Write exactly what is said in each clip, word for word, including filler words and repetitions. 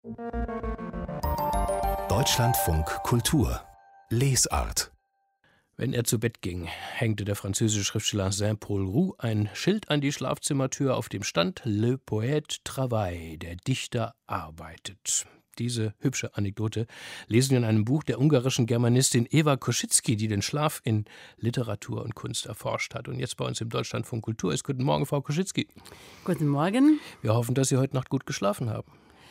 Deutschlandfunk Kultur Lesart. Wenn er zu Bett ging, hängte der französische Schriftsteller Saint-Paul Roux ein Schild an die Schlafzimmertür, auf dem stand Le Poète travaille, der Dichter arbeitet. Diese hübsche Anekdote lesen wir in einem Buch der ungarischen Germanistin Eva Koschitzki, die den Schlaf in Literatur und Kunst erforscht hat und jetzt bei uns im Deutschlandfunk Kultur ist. Guten Morgen, Frau Koschitzki. Guten Morgen. Wir hoffen, dass Sie heute Nacht gut geschlafen haben.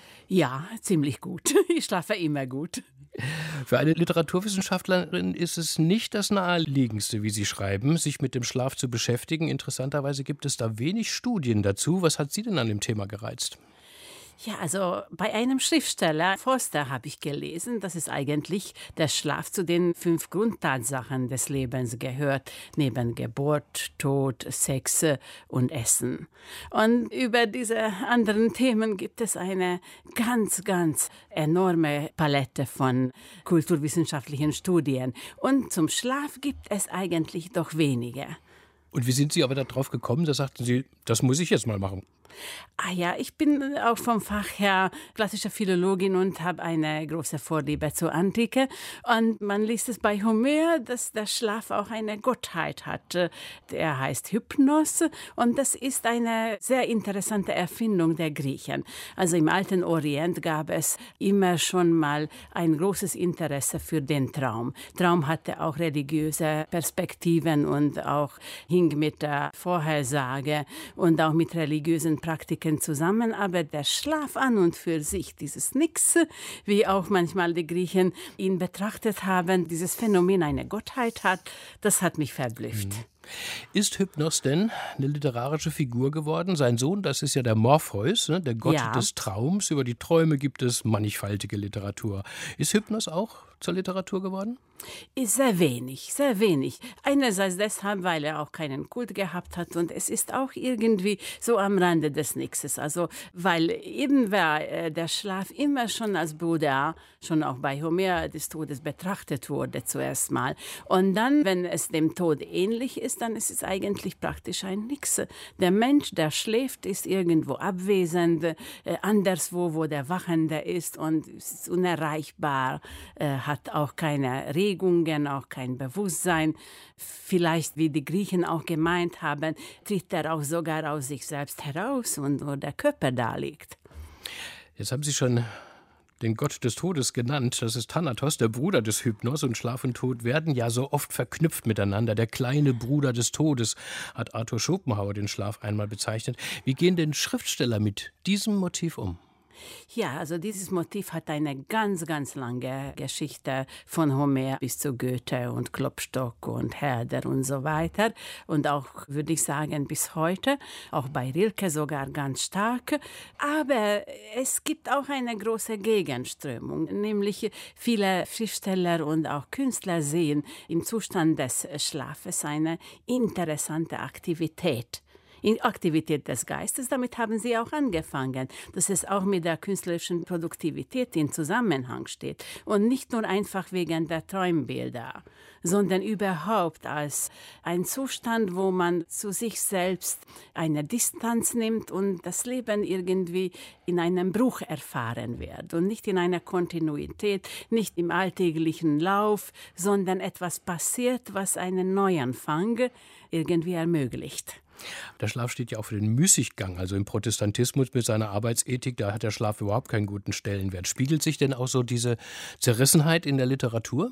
Ja, ziemlich gut. Ich schlafe immer gut. Für eine Literaturwissenschaftlerin ist es nicht das Naheliegendste, wie Sie schreiben, sich mit dem Schlaf zu beschäftigen. Interessanterweise gibt es da wenig Studien dazu. Was hat Sie denn an dem Thema gereizt? Ja, also bei einem Schriftsteller, Forster, habe ich gelesen, dass es eigentlich der Schlaf zu den fünf Grundtatsachen des Lebens gehört, neben Geburt, Tod, Sex und Essen. Und über diese anderen Themen gibt es eine ganz, ganz enorme Palette von kulturwissenschaftlichen Studien. Und zum Schlaf gibt es eigentlich doch wenige. Und wie sind Sie aber darauf gekommen? Da sagten Sie, das muss ich jetzt mal machen. Ah ja, ich bin auch vom Fach her klassische Philologin und habe eine große Vorliebe zur Antike. Und man liest es bei Homer, dass der Schlaf auch eine Gottheit hat. Der heißt Hypnos und das ist eine sehr interessante Erfindung der Griechen. Also im alten Orient gab es immer schon mal ein großes Interesse für den Traum. Traum hatte auch religiöse Perspektiven und auch hing mit der Vorhersage und auch mit religiösen Praktiken zusammen, aber der Schlaf an und für sich, dieses Nix, wie auch manchmal die Griechen ihn betrachtet haben, dieses Phänomen eine Gottheit hat, das hat mich verblüfft. Mhm. Ist Hypnos denn eine literarische Figur geworden? Sein Sohn, das ist ja der Morpheus, ne, der Gott Ja. des Traums. Über die Träume gibt es mannigfaltige Literatur. Ist Hypnos auch zur Literatur geworden? Ist sehr wenig, sehr wenig. Einerseits deshalb, weil er auch keinen Kult gehabt hat und es ist auch irgendwie so am Rande des Nixes. Also, weil eben war äh, der Schlaf immer schon als Bruder, schon auch bei Homer des Todes betrachtet wurde zuerst mal. Und dann, wenn es dem Tod ähnlich ist, dann ist es eigentlich praktisch ein Nix. Der Mensch, der schläft, ist irgendwo abwesend, äh, anderswo, wo der Wachende ist und ist unerreichbar, äh, hat auch keine Regungen, auch kein Bewusstsein. Vielleicht, wie die Griechen auch gemeint haben, tritt er auch sogar aus sich selbst heraus und wo der Körper da liegt. Jetzt haben Sie schon den Gott des Todes genannt. Das ist Thanatos, der Bruder des Hypnos. Und Schlaf und Tod werden ja so oft verknüpft miteinander. Der kleine Bruder des Todes hat Arthur Schopenhauer den Schlaf einmal bezeichnet. Wie gehen denn Schriftsteller mit diesem Motiv um? Ja, also dieses Motiv hat eine ganz, ganz lange Geschichte von Homer bis zu Goethe und Klopstock und Herder und so weiter. Und auch, würde ich sagen, bis heute, auch bei Rilke sogar ganz stark. Aber es gibt auch eine große Gegenströmung, nämlich viele Schriftsteller und auch Künstler sehen im Zustand des Schlafes eine interessante Aktivität. In Aktivität des Geistes, damit haben sie auch angefangen, dass es auch mit der künstlerischen Produktivität in Zusammenhang steht und nicht nur einfach wegen der Träumbilder, sondern überhaupt als ein Zustand, wo man zu sich selbst eine Distanz nimmt und das Leben irgendwie in einem Bruch erfahren wird und nicht in einer Kontinuität, nicht im alltäglichen Lauf, sondern etwas passiert, was einen Neuanfang irgendwie ermöglicht. Der Schlaf steht ja auch für den Müßiggang, also im Protestantismus mit seiner Arbeitsethik, da hat der Schlaf überhaupt keinen guten Stellenwert. Spiegelt sich denn auch so diese Zerrissenheit in der Literatur?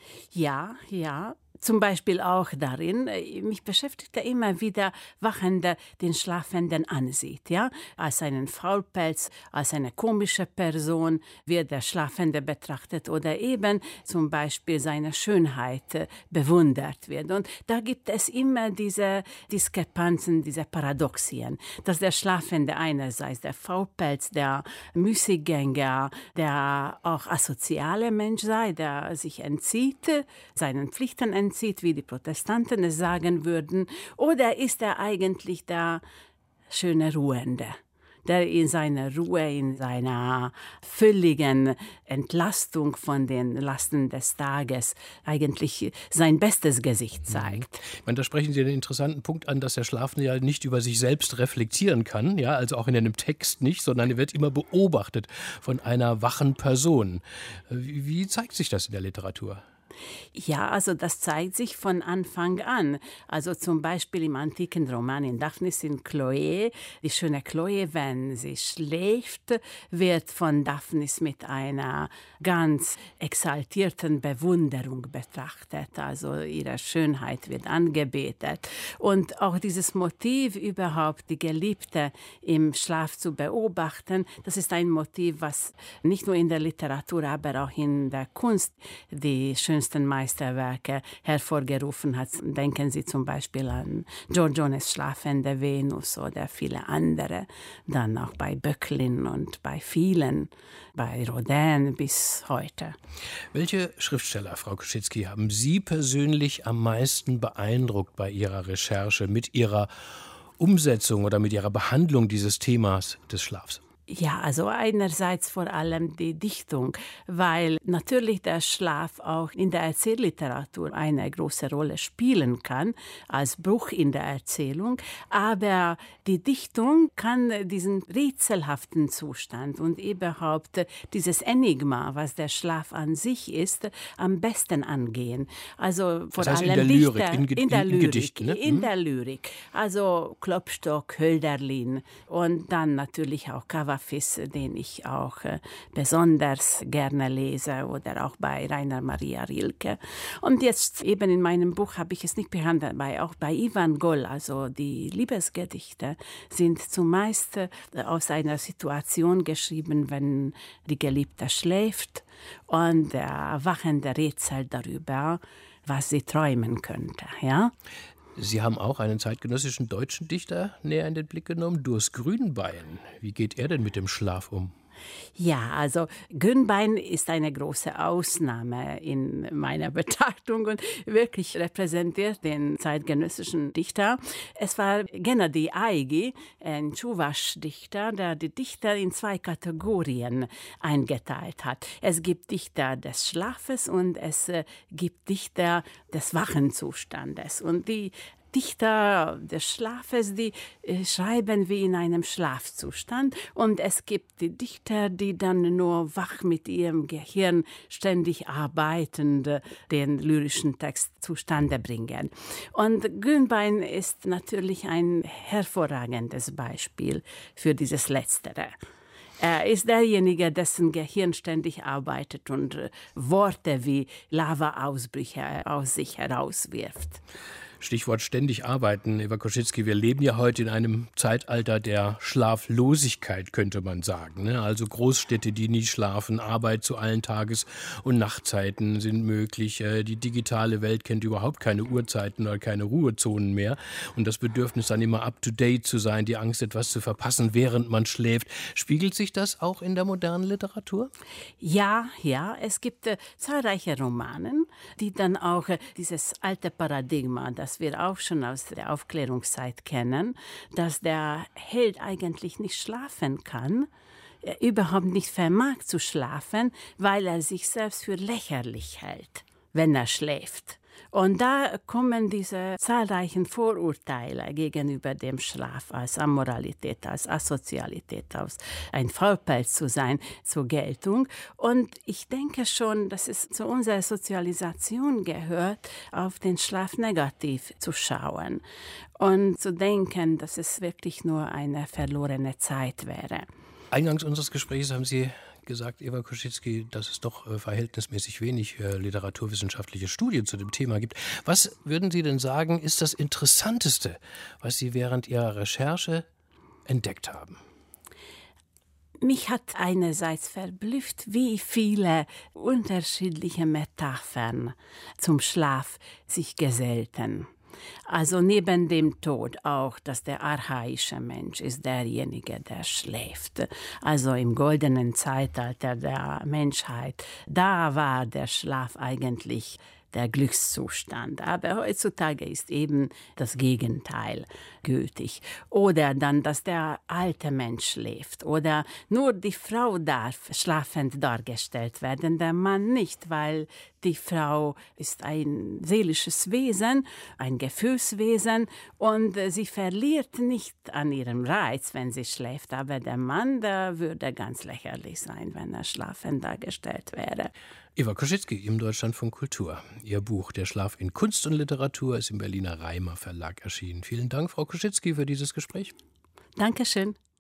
Ja, ja. Zum Beispiel auch darin, mich beschäftigt er immer wieder, Wachender den Schlafenden ansieht, ja, als einen Faulpelz, als eine komische Person wird der Schlafende betrachtet oder eben zum Beispiel seine Schönheit bewundert wird. Und da gibt es immer diese Diskrepanzen, diese Paradoxien, dass der Schlafende einerseits der Faulpelz, der Müßiggänger, der auch asoziale Mensch sei, der sich entzieht, seinen Pflichten entzieht, wie die Protestanten es sagen würden, oder ist er eigentlich der schöne Ruhende, der in seiner Ruhe, in seiner völligen Entlastung von den Lasten des Tages eigentlich sein bestes Gesicht zeigt. Ich meine, da sprechen Sie einen interessanten Punkt an, dass der Schlafende ja nicht über sich selbst reflektieren kann, ja, also auch in einem Text nicht, sondern er wird immer beobachtet von einer wachen Person. Wie, wie zeigt sich das in der Literatur? Ja, also das zeigt sich von Anfang an. Also zum Beispiel im antiken Roman in Daphnis in Chloe. Die schöne Chloe, wenn sie schläft, wird von Daphnis mit einer ganz exaltierten Bewunderung betrachtet. Also ihre Schönheit wird angebetet. Und auch dieses Motiv überhaupt, die Geliebte im Schlaf zu beobachten, das ist ein Motiv, was nicht nur in der Literatur, aber auch in der Kunst die schönsten Meisterwerke hervorgerufen hat. Denken Sie zum Beispiel an Giorgiones Schlafende Venus oder viele andere. Dann auch bei Böcklin und bei vielen, bei Rodin bis heute. Welche Schriftsteller, Frau Koschitzky, haben Sie persönlich am meisten beeindruckt bei Ihrer Recherche mit Ihrer Umsetzung oder mit Ihrer Behandlung dieses Themas des Schlafs? Ja, also einerseits vor allem die Dichtung, weil natürlich der Schlaf auch in der Erzählliteratur eine große Rolle spielen kann, als Bruch in der Erzählung, aber die Dichtung kann diesen rätselhaften Zustand und überhaupt dieses Enigma, was der Schlaf an sich ist, am besten angehen. Also vor das heißt allem in der Lyrik, Dichter, in, Ge- in der in, in Lyrik, Gedichten, ne? in Mhm. der Lyrik. Also Klopstock, Hölderlin und dann natürlich auch Cavafis, den ich auch äh, besonders gerne lese, oder auch bei Rainer Maria Rilke. Und jetzt eben in meinem Buch habe ich es nicht behandelt, aber auch bei Ivan Goll, also die Liebesgedichte sind zumeist äh, aus einer Situation geschrieben, wenn die Geliebte schläft und der erwachende Rätsel darüber, was sie träumen könnte, ja? Sie haben auch einen zeitgenössischen deutschen Dichter näher in den Blick genommen, Durs Grünbein. Wie geht er denn mit dem Schlaf um? Ja, also Grünbein ist eine große Ausnahme in meiner Betrachtung und wirklich repräsentiert den zeitgenössischen Dichter. Es war Gennady Aigi, ein Tschuwasch-Dichter, der die Dichter in zwei Kategorien eingeteilt hat. Es gibt Dichter des Schlafes und es äh, gibt Dichter des Wachenzustandes. Und die Dichter des Schlafes, die äh, schreiben wie in einem Schlafzustand, und es gibt die Dichter, die dann nur wach mit ihrem Gehirn ständig arbeitend äh, den lyrischen Text zustande bringen. Und Grünbein ist natürlich ein hervorragendes Beispiel für dieses Letztere. Er ist derjenige, dessen Gehirn ständig arbeitet und äh, Worte wie Lavaausbrüche aus sich herauswirft. Stichwort ständig arbeiten, Eva Koschitzky. Wir leben ja heute in einem Zeitalter der Schlaflosigkeit, könnte man sagen. Also Großstädte, die nie schlafen, Arbeit zu allen Tages- und Nachtzeiten sind möglich. Die digitale Welt kennt überhaupt keine Uhrzeiten oder keine Ruhezonen mehr. Und das Bedürfnis, dann immer up-to-date zu sein, die Angst, etwas zu verpassen, während man schläft. Spiegelt sich das auch in der modernen Literatur? Ja, ja. Es gibt äh, zahlreiche Romanen, die dann auch äh, dieses alte Paradigma, das wir auch schon aus der Aufklärungszeit kennen, dass der Held eigentlich nicht schlafen kann, er überhaupt nicht vermag zu schlafen, weil er sich selbst für lächerlich hält, wenn er schläft. Und da kommen diese zahlreichen Vorurteile gegenüber dem Schlaf als Amoralität, als Asozialität, als ein Faulpelz zu sein, zur Geltung. Und ich denke schon, dass es zu unserer Sozialisation gehört, auf den Schlaf negativ zu schauen und zu denken, dass es wirklich nur eine verlorene Zeit wäre. Eingangs unseres Gesprächs haben Sie gesagt, Eva Koschitzky, dass es doch äh, verhältnismäßig wenig äh, literaturwissenschaftliche Studien zu dem Thema gibt. Was würden Sie denn sagen, ist das Interessanteste, was Sie während Ihrer Recherche entdeckt haben? Mich hat einerseits verblüfft, wie viele unterschiedliche Metaphern zum Schlaf sich gesellten. Also neben dem Tod auch, dass der archaische Mensch ist derjenige, der schläft. Also im goldenen Zeitalter der Menschheit, da war der Schlaf eigentlich der Glückszustand. Aber heutzutage ist eben das Gegenteil gültig. Oder dann, dass der alte Mensch schläft. Oder nur die Frau darf schlafend dargestellt werden, der Mann nicht, weil die Frau ist ein seelisches Wesen, ein Gefühlswesen und sie verliert nicht an ihrem Reiz, wenn sie schläft. Aber der Mann, der würde ganz lächerlich sein, wenn er schlafend dargestellt wäre. Eva Koschitzki im Deutschlandfunk Kultur. Ihr Buch »Der Schlaf in Kunst und Literatur« ist im Berliner Reimer Verlag erschienen. Vielen Dank, Frau Koschitzki, für dieses Gespräch. Dankeschön.